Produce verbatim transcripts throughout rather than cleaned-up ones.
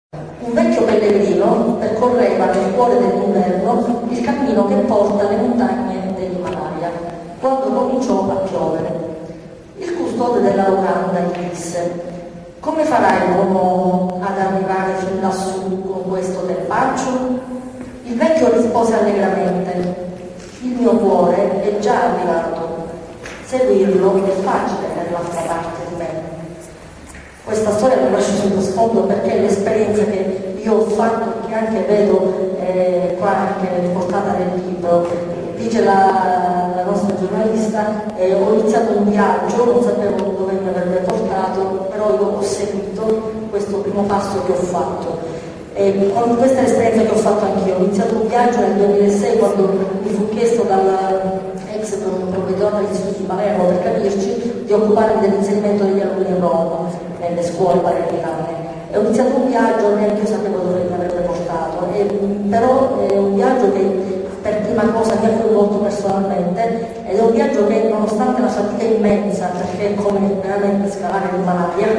Un vecchio pellegrino percorreva nel cuore dell'inverno il cammino che porta alle montagne dell'Himalaya, quando cominciò a piovere. Il custode della locanda gli disse: «Come farai l'uomo ad arrivare fin lassù con questo tempaccio?» Il vecchio rispose allegramente: «Il mio cuore è già arrivato, seguirlo è facile nell'altra parte di me». Questa storia mi lascia sullo sfondo perché l'esperienza che io ho fatto, che anche vedo eh, qua anche riportata nel libro, dice la, la nostra giornalista, eh, ho iniziato un viaggio, non sapevo dove mi avrebbe portato, però io ho seguito questo primo passo che ho fatto. E con questa è l'esperienza che ho fatto anch'io. Ho iniziato un viaggio nel duemilasei quando mi fu chiesto dall'ex provveditore degli studi di Palermo, per capirci, di occuparmi dell'inserimento degli alunni in Roma nelle scuole palermitane. E ho iniziato un viaggio, neanche io sapevo dove mi avrebbe portato, e, però è un viaggio che per prima cosa mi ha coinvolto personalmente, ed è un viaggio che, nonostante la fatica immensa, perché è come veramente scalare l'Himalaya,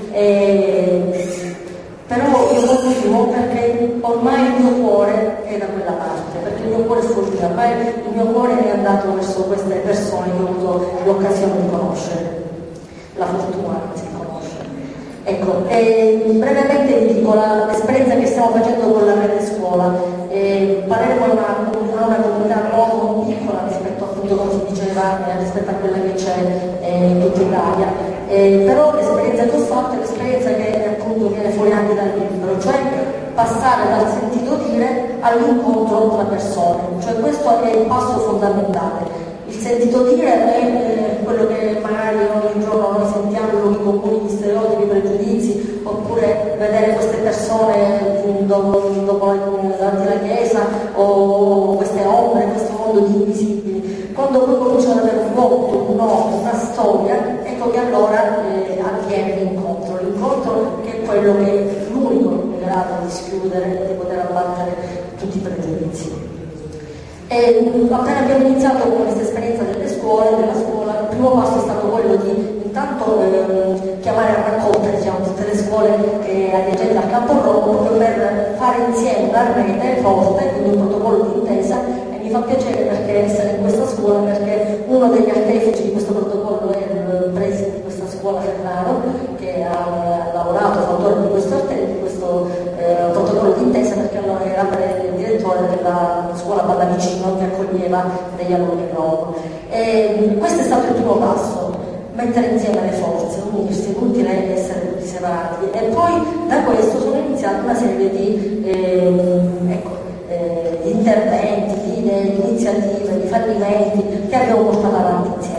e però io continuo perché ormai il mio cuore è da quella parte, perché il mio cuore è fortuna, ormai il mio cuore è andato verso queste persone che ho avuto l'occasione di conoscere, la fortuna anzi di conoscere. Ecco, e brevemente vi dico l'esperienza che stiamo facendo con la rete scuola. E Palermo è una, una comunità molto piccola rispetto, appunto, come si diceva, eh, rispetto a quella che c'è eh, in tutta Italia. Eh, però l'esperienza che ho fatto è l'esperienza che appunto viene fuori anche dal libro, cioè passare dal sentito dire all'incontro tra persone, cioè questo è il passo fondamentale. Il sentito dire è eh, quello che magari ogni giorno noi sentiamo in luoghi comuni, gli stereotipi, i pregiudizi, oppure vedere queste persone dopo, dopo davanti alla chiesa, o queste ombre, questo mondo di invisibili. Quando poi cominciano ad avere un volto, un nome, una storia, ecco che allora eh, avviene l'incontro. L'incontro che è quello che è l'unico in grado di schiudere e di poter abbattere tutti i pregiudizi. E appena abbiamo iniziato con questa esperienza delle scuole, della scuola, il primo passo è stato quello di intanto eh, chiamare a raccolta, diciamo, tutte le scuole eh, adiacenti al Campo Romo, proprio per fare insieme una rete forte, quindi un protocollo di intesa. E mi fa piacere perché essere in questa scuola, perché uno degli artefici di questo protocollo è il preside di questa scuola, Ferraro, che ha lavorato, fautore di questo, di questo eh, protocollo di intesa, perché allora era il direttore della scuola Pallavicino che accoglieva degli alunni in Roma. E questo è stato il primo passo, mettere insieme le forze, unirsi, inutile essere tutti separati. E poi da questo sono iniziate una serie di eh, ecco, eh, interventi, di idee, di iniziative, di fallimenti che abbiamo portato avanti insieme.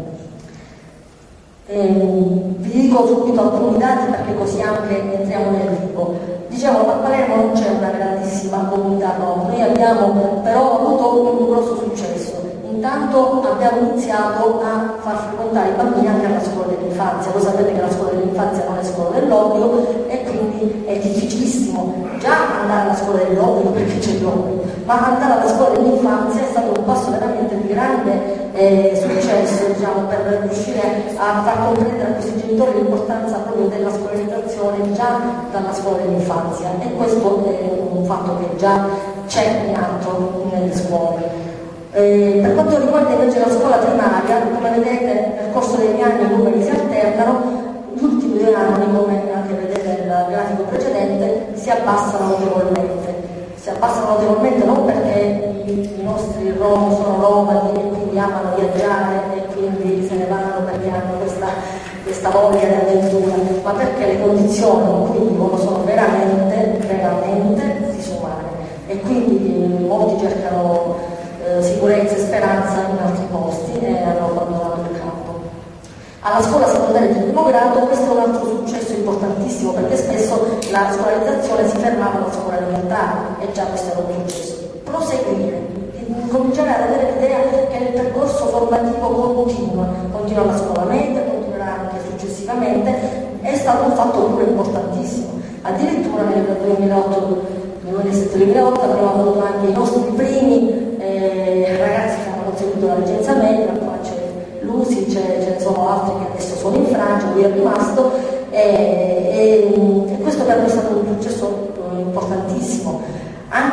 Eh, vi dico subito alcuni dati perché così anche entriamo nel vivo. Dicevo, a Palermo non c'è una grandissima comunità rom, noi abbiamo però avuto un grosso successo. Intanto abbiamo iniziato a far frequentare i bambini anche alla scuola dell'infanzia. Voi sapete che la scuola dell'infanzia non è scuola dell'obbligo e quindi è difficilissimo già andare alla scuola dell'obbligo perché c'è l'obbligo, ma andare alla scuola dell'infanzia è stato un passo veramente di grande eh, successo, diciamo, per riuscire a far comprendere a questi genitori l'importanza proprio della scolarizzazione già dalla scuola dell'infanzia, e questo è un fatto che già c'è in atto nelle scuole. Eh, per quanto riguarda invece la scuola primaria, come vedete nel corso degli anni i numeri si alternano, gli ultimi due anni, come anche vedete nel grafico precedente, si abbassano notevolmente. Si abbassano notevolmente non perché i, i nostri rom sono nomadi e quindi amano viaggiare e quindi se ne vanno perché hanno questa, questa voglia di avventura, ma perché le condizioni in cui vivono sono veramente, veramente disumane, e quindi molti cercano sicurezza e speranza in altri posti e hanno abbandonato il campo. Alla scuola secondaria di primo grado questo è un altro successo importantissimo, perché spesso la scolarizzazione si fermava alla scuola elementare e già questo era un successo. Proseguire, cominciare ad avere l'idea che il percorso formativo continua, continua alla scuola media, continuerà anche successivamente, è stato un fatto pure importantissimo. Addirittura nel duemilaotto duemilasette duemilaotto abbiamo avuto anche i nostri primi Eh, ragazzi che hanno conseguito la licenza media, qua c'è Lucy, ce ne sono altri che adesso sono in Francia, lui è rimasto, e, e, e questo per noi è stato un successo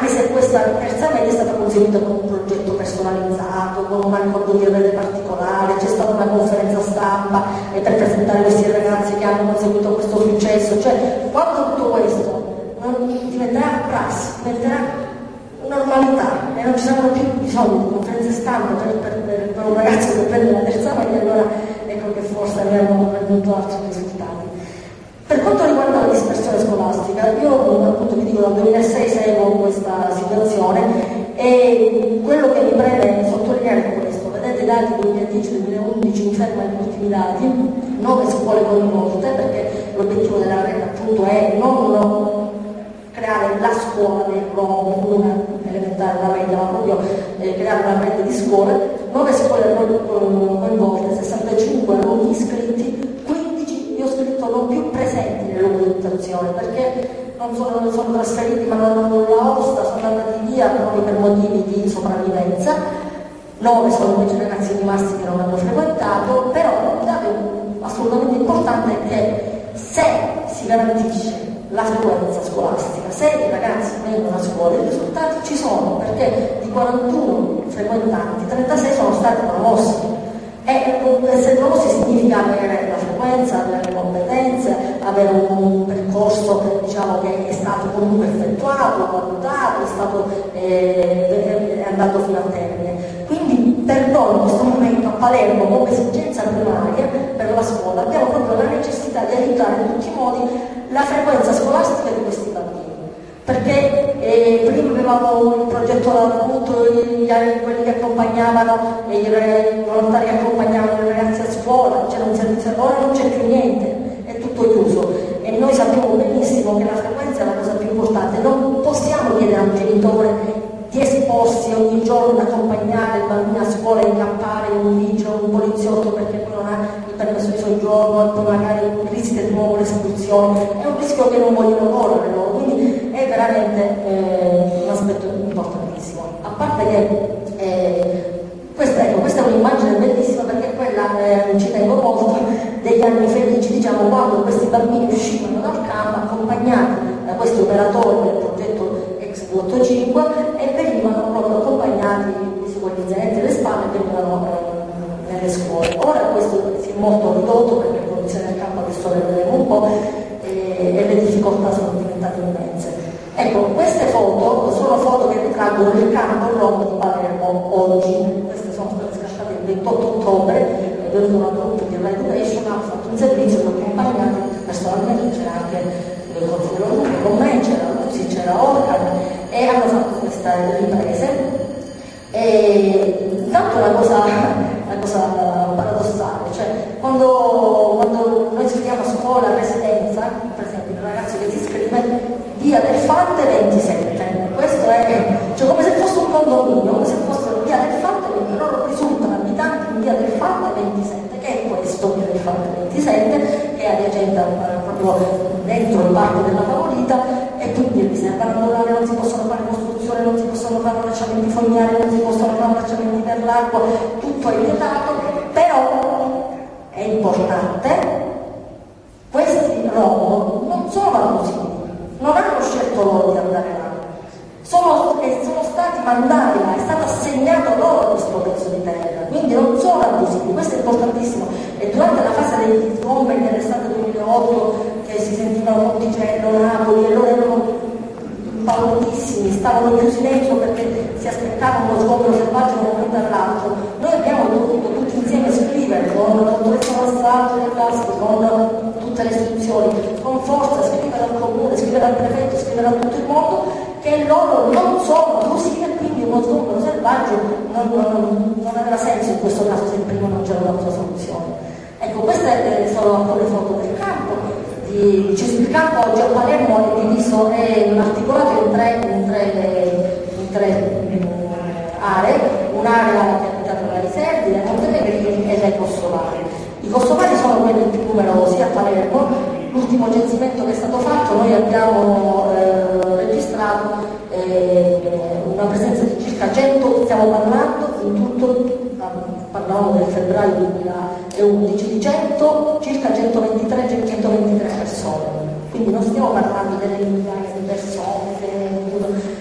anche se questa terza media è stata conseguita con un progetto personalizzato, con un accordo di rete particolare, c'è stata una conferenza stampa eh, per presentare questi ragazzi che hanno conseguito questo successo, cioè quando tutto questo non diventerà prassi, diventerà normalità e non ci saranno più bisogno di conferenze stampa per, per, per, per un ragazzo che prende la terza media, allora ecco che forse avremo raggiunto altri risultati. Per quanto riguarda la dispersione scolastica, io appunto vi dico dal duemilasei seguo questa situazione e quello che mi preme sottolineare è questo. Vedete i dati duemiladieci duemilaundici, mi fermo agli ultimi dati, nove scuole coinvolte, perché l'obiettivo della rete appunto è non creare la scuola del Romo, una elementare, una media, ma proprio eh, creare una rete di scuole, nove scuole coinvolte, sessantacinque alunni iscritti, quindici io ho scritto non più presenti nelle documentazione, perché non sono, non sono trasferiti ma non hanno nulla osta, sono andati via proprio per motivi di sopravvivenza, nove sono invece ragazzi rimasti che non hanno frequentato, però un dato assolutamente importante è che se si garantisce la frequenza scolastica, se i ragazzi vengono a scuola i risultati ci sono, perché di quarantuno frequentanti trentasei sono stati promossi e essere promossi significa avere la frequenza, avere le competenze, avere un percorso diciamo che è stato comunque effettuato, valutato, è stato eh, è andato fino a termine. Quindi per noi in questo momento a Palermo come esigenza primaria per la scuola abbiamo proprio la necessità di aiutare in tutti i modi la frequenza scolastica di questi bambini, perché eh, prima avevamo il progetto appunto quelli che accompagnavano i volontari che accompagnavano i ragazzi a scuola, c'era un servizio, ora non c'è più niente, è tutto chiuso e noi sappiamo benissimo che la frequenza è la cosa più importante. Non possiamo chiedere a un genitore di esporsi ogni giorno ad accompagnare il bambino a scuola e incappare in un vigile o un poliziotto perché poi non ha il permesso di soggiorno e poi magari rischia di nuovo l'espulsione. È un rischio che non vogliono correre loro, quindi è veramente eh, un aspetto importantissimo. A parte che eh, questa, ecco, questa è un'immagine bellissima perché quella eh, ci tengo molto degli anni felici, diciamo, quando questi bambini uscivano dal campo accompagnati da questi operatori del progetto ottocinque e venivano proprio accompagnati con gli zanetti alle spalle e venivano eh, nelle scuole. Ora questo si è molto ridotto perché le condizioni del campo adesso le vedremo un po' e, e le difficoltà sono diventate immense. Ecco, queste foto sono foto che ritraggono il campo Rom di Palermo oggi. Queste sono state scattate il ventotto ottobre, è venuto una gruppo di Education, ha fatto un servizio per accompagnati personalmente, c'era anche il consigliere Lupo con me, c'era Lusi, c'era Orcan e hanno fatto queste riprese. E intanto la cosa, la cosa paradossale, cioè quando, quando noi scriviamo scuola, residenza, per esempio il ragazzo che si iscrive via del Fante ventisette, questo è cioè come se fosse un condominio, come se fossero via del Fante, quindi loro risultano abitanti in via del Fante ventisette, che è questo via del Fante ventisette, che è adiacente proprio dentro il parco della Favorita, e quindi riserva naturale, non si possono fare costruzione, non si possono fare tracciamenti fognari, non si possono fare tracciamenti per l'acqua, tutto è vietato, però è importante, questi Rom non sono abusivi, non hanno scelto loro di andare là, sono, sono stati mandati là, è stato assegnato loro questo pezzo di terra, quindi non sono abusivi, questo è importantissimo. E durante la fase degli sgomberi dell'estate duemilaotto che si sentivano Monticello, Napoli, e loro erano impaurutissimi, stavano chiusi dentro perché si aspettavano uno sgombero selvaggio da un momento all'altro. Noi abbiamo dovuto tutti insieme scrivere con la dottoressa Massato delle classi, con tutte le istruzioni, con forza, scrivere al comune, scrivere al prefetto, scrivere a tutto il mondo che loro non sono abusivi e quindi uno sgombero selvaggio non, non, non aveva senso in questo caso se prima non c'era un'altra soluzione. Ecco, queste sono alcune foto del campo. Di, il campo oggi a Palermo è diviso, è articolato in tre, in tre, in tre um, aree, un'area che è abitata dai serbi, dai montenegrini e dai kosovari. I kosovari sono quelli più numerosi a Palermo, l'ultimo censimento che è stato fatto noi abbiamo eh, registrato eh, una presenza di circa cento, stiamo parlando in tutto, parlavamo del febbraio duemilaundici, di cento, circa centoventitré centoventitré persone, quindi non stiamo parlando delle migliaia di persone, stiamo parlando di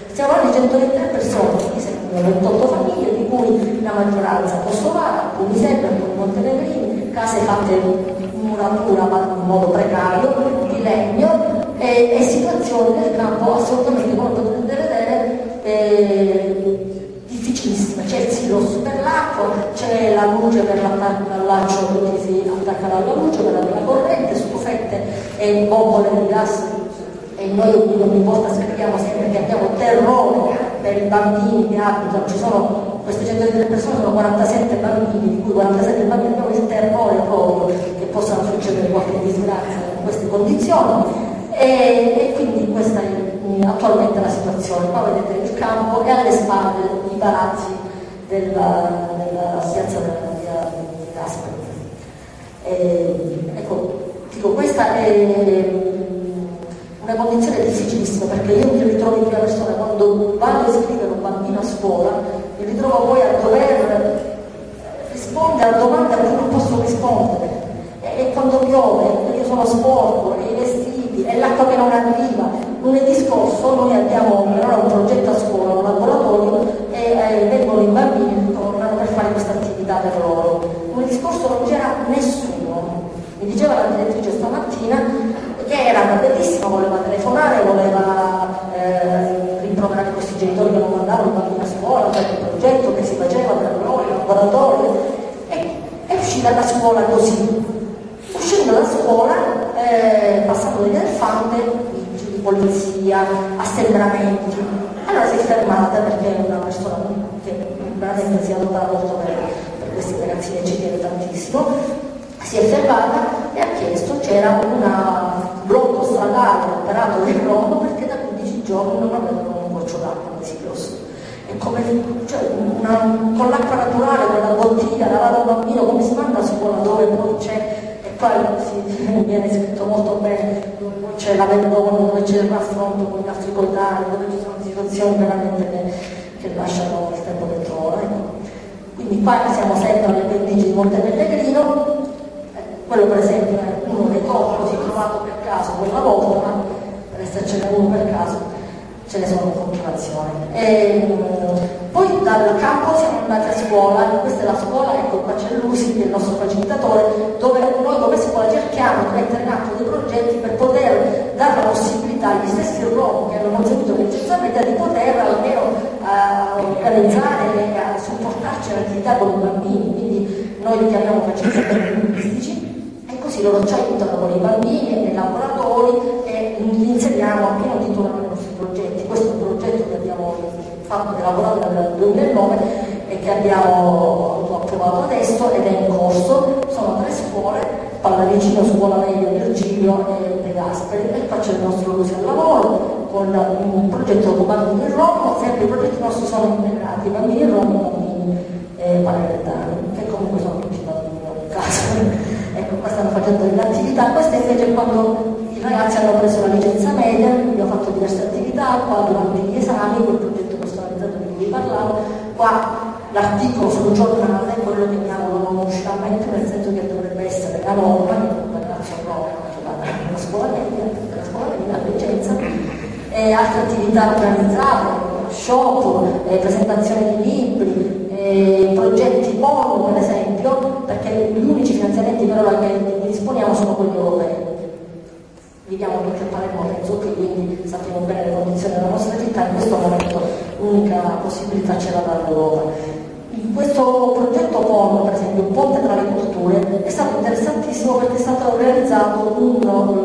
centotré persone, quindi seguono ventotto famiglie, di cui la maggioranza kosovara, alcuni serbi, alcuni montenegrini, case fatte in muratura ma in modo precario, di legno, e, e situazioni nel campo assolutamente, come potete vedere, eh, difficilissime. C'è il silos per l'acqua, c'è la luce per l'allaccio dove si attaccano alla luce, per la corrente, stufette e bombole di gas. E noi ogni volta spieghiamo sempre che abbiamo terrore per i bambini che abitano, ci sono queste centotré persone, sono quarantasette bambini, di cui quarantasette bambini abbiamo il terrore proprio che possano succedere qualche disgrazia in queste condizioni. E, e quindi questa è attualmente la situazione. Qua vedete il campo e alle spalle i palazzi della, della piazza della via di Gasperi. Ecco, dico, questa è una condizione difficilissima, perché io mi ritrovo in prima persona quando vado a iscrivere un bambino a scuola, mi ritrovo poi a dover rispondere a domande a cui non posso rispondere, e, e quando piove, io sono sporco, e i vestiti, e l'acqua che non arriva. Lunedì scorso noi abbiamo però un progetto a scuola, un laboratorio, e eh, vengono i bambini che tornano per fare questa attività per loro. Lunedì scorso non c'era nessuno, mi diceva la direttrice stamattina che era bellissima, voleva telefonare, voleva eh, rimproverare questi genitori che non mandavano i bambini a scuola, per il progetto che si faceva per loro, il laboratorio, e è uscita da scuola così. Uscendo da scuola, eh, passando degli elefante, vigili, polizia, assembramenti. Allora si è fermata, perché è una persona che veramente si adopera molto per, per questi ragazzini e ci tiene tantissimo. Si è fermata e ha chiesto, c'era un blocco stradale operato del Roma perché da quindici giorni non avevano un goccio d'acqua nei silos. E come, cioè, una, con l'acqua naturale, con la bottiglia, lavare un bambino, come si manda a scuola dove poi c'è, e poi si, viene scritto molto bene, dove c'è la vergogna, dove c'è il raffronto con gli altri coetanei, dove ci sono situazioni veramente che, che lasciano il tempo che trova. Ecco. Quindi qua siamo sempre alle pendici di Monte Pellegrino. Quello per esempio è uno dei corpi che ho trovato per caso quella volta, ma per essercene uno per caso ce ne sono in continuazione. E, poi dal campo siamo andati a scuola, questa è la scuola, ecco qua c'è Lusi che è il nostro facilitatore, dove noi come scuola cerchiamo di mettere in atto dei progetti per poter dare la possibilità agli stessi rom che hanno conseguito l'eccellenza media di poter almeno uh, organizzare e uh, supportarci l'attività con i bambini, quindi noi li chiamiamo facilitatori linguistici. Così loro ci aiutano con i bambini nei laboratori e li inseriamo a pieno titolo nei nostri progetti. Questo è un progetto che abbiamo fatto, elaborato nel duemilanove e che abbiamo approvato adesso ed è in corso. Sono tre scuole, Pallavicino, Scuola Media, Virgilio e De Gasperi, e qua c'è il nostro Lusi al lavoro con un progetto con bambini in Roma. Sempre i progetti nostri sono integrati, bambini in Roma e bambini eh, palermitani, che comunque sono tutti bambini in caso. Ecco, qua stanno facendo delle attività, questa invece è quando i ragazzi hanno preso la licenza media, quindi ho fatto diverse attività, qua durante gli esami, quel progetto personalizzato di cui vi parlavo, qua l'articolo sul giornale, quello che mi auguro non uscirà mai più, nel senso che dovrebbe essere la norma, che un ragazzo Roma, la scuola media, la scuola media, la licenza, e altre attività organizzate, shop, eh, presentazione di libri, Eh, progetti ONU per esempio, perché gli unici finanziamenti per ora che disponiamo sono quelli europei. Viviamo tutti a Palermo, penso che quindi sappiamo bene le condizioni della nostra città, in questo momento l'unica possibilità ce l'ha dall'Europa. In questo progetto PONO, per esempio, un ponte tra le culture, è stato interessantissimo perché è stato realizzato un,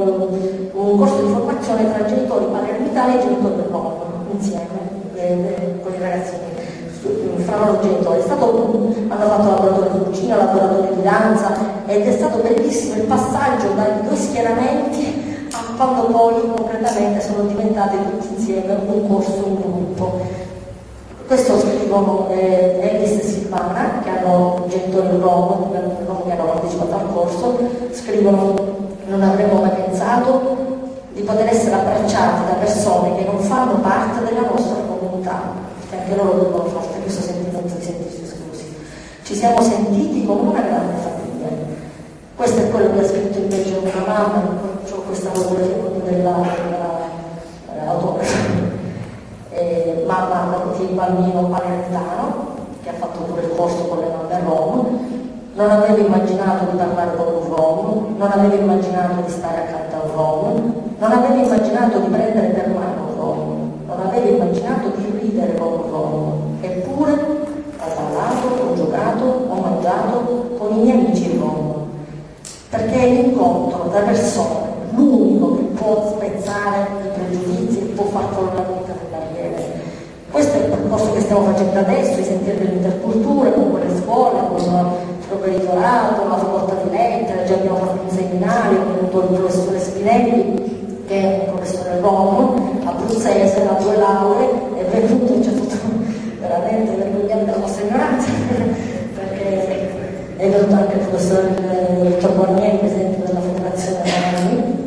un corso di formazione tra genitori palermitani e genitori del Roma, insieme, eh, con i ragazzini. Fra loro genitori, è stato, hanno fatto laboratorio di cucina, laboratorio di danza, ed è stato bellissimo il passaggio dai due schieramenti a quando poi concretamente sono diventati tutti insieme un corso, un gruppo. Questo scrivono eh, Elvis e Silvana, che hanno genitori rom, che hanno partecipato al corso, scrivono: non avremmo mai pensato di poter essere abbracciati da persone che non fanno parte della nostra comunità. Anche loro devono fare questo sentimento di sentirsi esclusi. Ci siamo sentiti come una grande famiglia. Questo è quello che ha scritto invece una mamma, ho questa fotografia della, della, della autografa. Eh, mamma di bambino palermitano, che ha fatto pure il corso con le mamme rom, non avevo immaginato di parlare con un rom, non avevo immaginato di stare accanto a un rom, non avevo immaginato di prendere per mano un rom, non avevo immaginato di ridere con un rom, eppure ho parlato, ho giocato, ho mangiato con i miei amici rom, perché è l'incontro tra persone l'unico che può spezzare i pregiudizi e può far fondamentalmente le barriere. Questo è il percorso che stiamo facendo adesso, i sentieri dell'intercultura, con le scuole, con il provveditorato, la facoltà di lettere, già abbiamo fatto un seminario, è venuto il professore Spinelli, che è un professore rom, abruzzese, ha due lauree, è venuto e ci ha fatto veramente vergognare della nostra ignoranza, perché è venuto anche il professore Ciaguarnieri, presidente della Federazione Romani.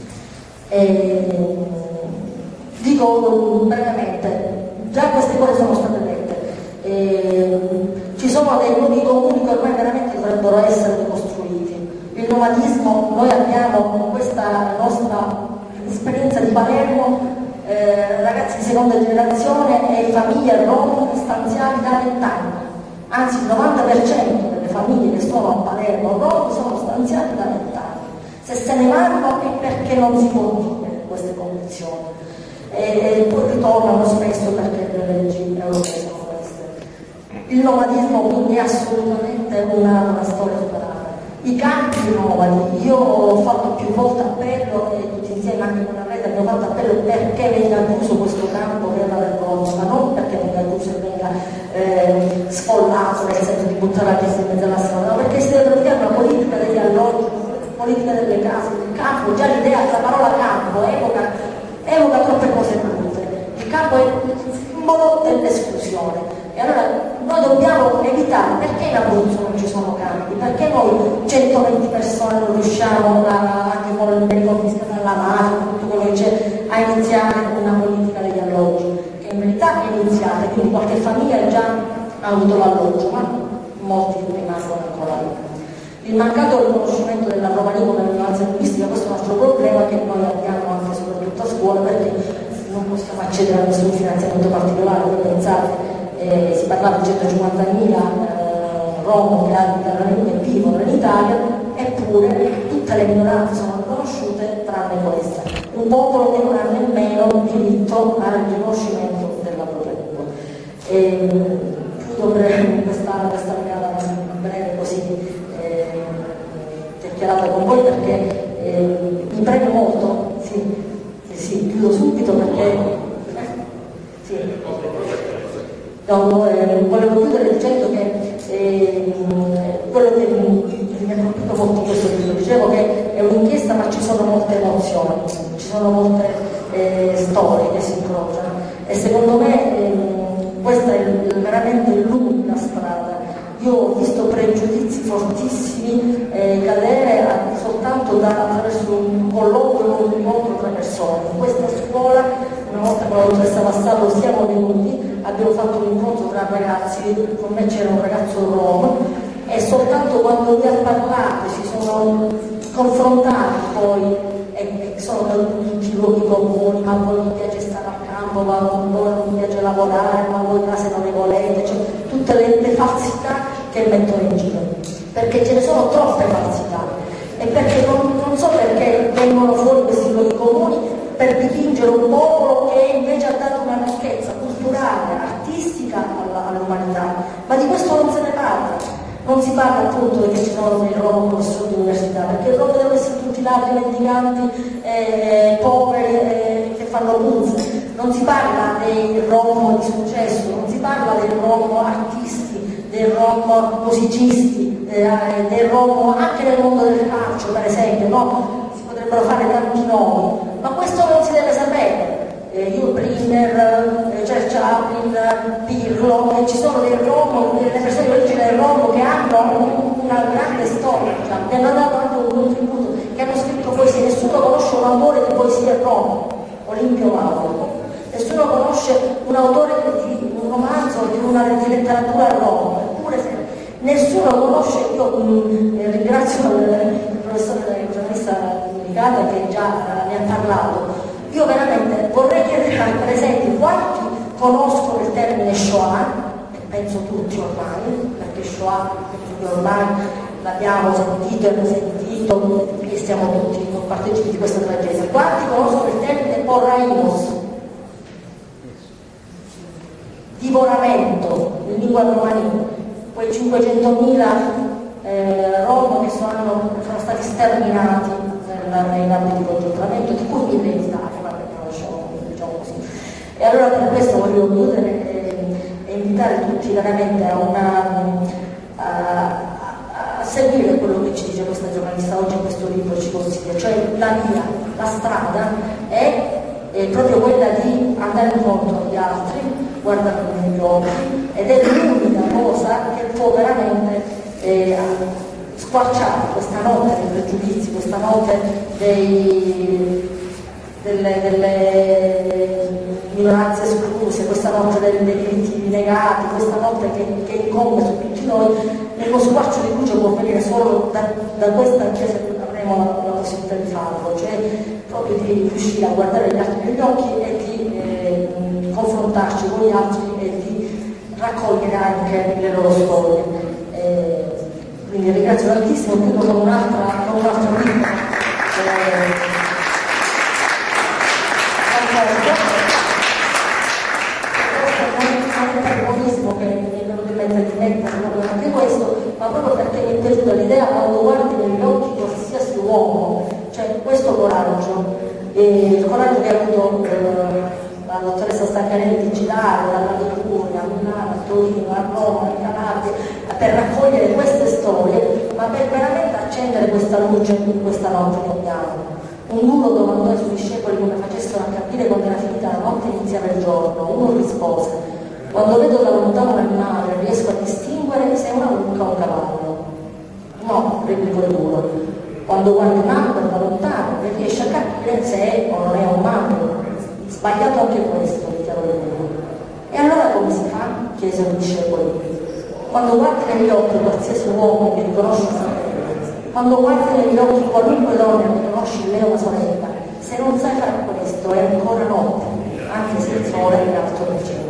E dico brevemente, già queste cose sono state dette, e ci sono dei luoghi comuni che ormai veramente dovrebbero essere ricostruiti. Il nomadismo, noi abbiamo questa nostra esperienza di Palermo, eh, ragazzi di seconda generazione e famiglie rom stanziati da vent'anni, anzi il novanta per cento delle famiglie che sono a Palermo rom sono stanziate da vent'anni. Se se ne vanno è perché non si può vivere queste condizioni e, e poi ritornano spesso perché le leggi europee sono queste. Il nomadismo quindi è assolutamente una, una storia superata. I campi nomadi, io ho fatto più volte appello e tutti insieme anche con la rete abbiamo fatto appello perché venga chiuso questo campo che era vergogna, ma non perché venga chiuso e venga eh, sfollato nel senso di buttare la gente in mezzo alla strada, no, perché si deve praticare una politica degli alloggi, politica delle case, il campo, già l'idea, la parola campo evoca, evoca troppe cose brutte. Il campo è il simbolo dell'esclusione. E allora noi dobbiamo evitare, perché in Abruzzo non ci sono campi? Perché noi centoventi persone non riusciamo a, anche con il medico fiscale alla mano, tutto quello che c'è, a iniziare una politica degli alloggi, che in verità è iniziata, quindi qualche famiglia già ha avuto l'alloggio, ma molti rimangono ancora lì. Il mancato riconoscimento della romanità come minoranza linguistica, questo è un altro problema che noi abbiamo anche soprattutto a scuola, perché non possiamo accedere a nessun finanziamento particolare. Voi pensate, eh, si parlava di centocinquantamila eh, rom che abitano e vivono in Italia, eppure tutte le minoranze sono riconosciute tranne questa. Un popolo che non ha nemmeno diritto al riconoscimento della propria lingua. Chiudo breve questa, questa mirata breve così chiacchierata con voi perché eh, mi prego molto, sì, sì, chiudo subito perché eh, sì. No, eh, volevo chiudere dicendo che eh, quello che mi, mi ha colpito molto questo libro, dicevo che è un'inchiesta ma ci sono molte emozioni, ci sono molte eh, storie che si incrociano e secondo me eh, questa è veramente l'unica strada. Io ho visto pregiudizi fortissimi eh, cadere a, soltanto da, attraverso un colloquio o un incontro tra persone. In questa scuola, una volta che la dottoressa Vassallo siamo venuti, abbiamo fatto un incontro tra ragazzi, con me c'era un ragazzo rom, e soltanto quando vi ha parlato si sono confrontati poi e, e sono caduti tutti i luoghi comuni, ma a voi non piace stare a campo, ma a voi non piace lavorare, ma a voi case non ne volete, cioè tutte le, le falsità che mettono in giro, perché ce ne sono troppe falsità e perché non, non so perché vengono fuori questi luoghi comuni per dipingere un popolo che invece ha dato una ricchezza culturale, artistica all'umanità, ma di questo non se ne parla. Non si parla appunto che ci sono dei rom professori di università, perché i rom devono essere tutti ladri, mendicanti, eh, poveri, eh, che fanno puzze. Non si parla dei rom di successo, non si parla dei rom artisti, dei rom musicisti, eh, dei rom anche nel mondo del calcio per esempio, no? Si potrebbero fare tanti nomi, ma questo non si deve sapere. Eh, io, Brinner, eh, Ger Chaplin, Pirlo, e ci sono dei rom, delle persone di origine del rom che hanno una grande storia, diciamo, che hanno dato anche un contributo, che hanno scritto poesie. Nessuno conosce un autore di poesie rom, Olimpio Lauro. Nessuno conosce un autore di un romanzo, di una di letteratura rom, eppure se nessuno conosce. Io mh, eh, ringrazio il, il professore, il giornalista Nicata che già eh, ne ha parlato. Io veramente vorrei chiedere ai presenti quanti conoscono penso tutti ormai, perché Shoah ormai l'abbiamo sentito e sentito e siamo tutti partecipi di questa tragedia. Quanti conoscono il termine porraimos? Divoramento in lingua romani, quei cinquecentomila eh, rom che sono, sono stati sterminati nel, nei campi di concentramento, di cui mille in Italia, diciamo così. E allora per questo voglio chiudere e, e invitare tutti veramente a, una, a, a seguire quello che ci dice questa giornalista oggi in questo libro, ci consiglia, cioè la via, la strada è, è proprio quella di andare incontro agli altri, guardarli negli occhi, ed è l'unica cosa che può veramente eh, squarciare questa notte dei pregiudizi, questa notte dei, delle, delle minoranze escluse, questa notte dei, dei diritti negati, questa notte che, che incombe su tutti noi. Nello squarcio di luce può venire solo da, da questa Chiesa che avremo la, la possibilità di farlo, cioè proprio di riuscire a guardare gli altri negli occhi e di eh, confrontarci con gli altri e di raccogliere anche le loro storie. Eh, quindi ringrazio tantissimo, chiudo con un'altra con un altro libro. Eh, che mi è venuto in mente di mettere proprio anche questo, ma proprio perché mi è piaciuta l'idea quando guardi negli occhi qualsiasi uomo, cioè questo coraggio, e il coraggio che ha avuto eh, la dottoressa Stancanelli di girare dalla Liguria a Milano, a Torino, a Roma, a Calabria, per raccogliere queste storie, ma per veramente accendere questa luce in questa notte che abbiamo. Un duro domandò ai suoi discepoli come facessero a capire quando era finita la notte e iniziava il giorno. Uno rispose: quando vedo da lontano un animale riesco a distinguere se è una mucca o un cavallo. No, replicò il duro. Quando guardi un albero da lontano non riesci a capire se è o non è un albero. Sbagliato anche questo, dichiarò il duro. E allora come si fa? chiesero i discepoli. Quando guardi negli occhi qualsiasi uomo che riconosce un fratello, quando guardi negli occhi qualunque donna che riconosci in lei una sorella, se non sai fare questo è ancora notte, anche se il sole è in alto nel cielo.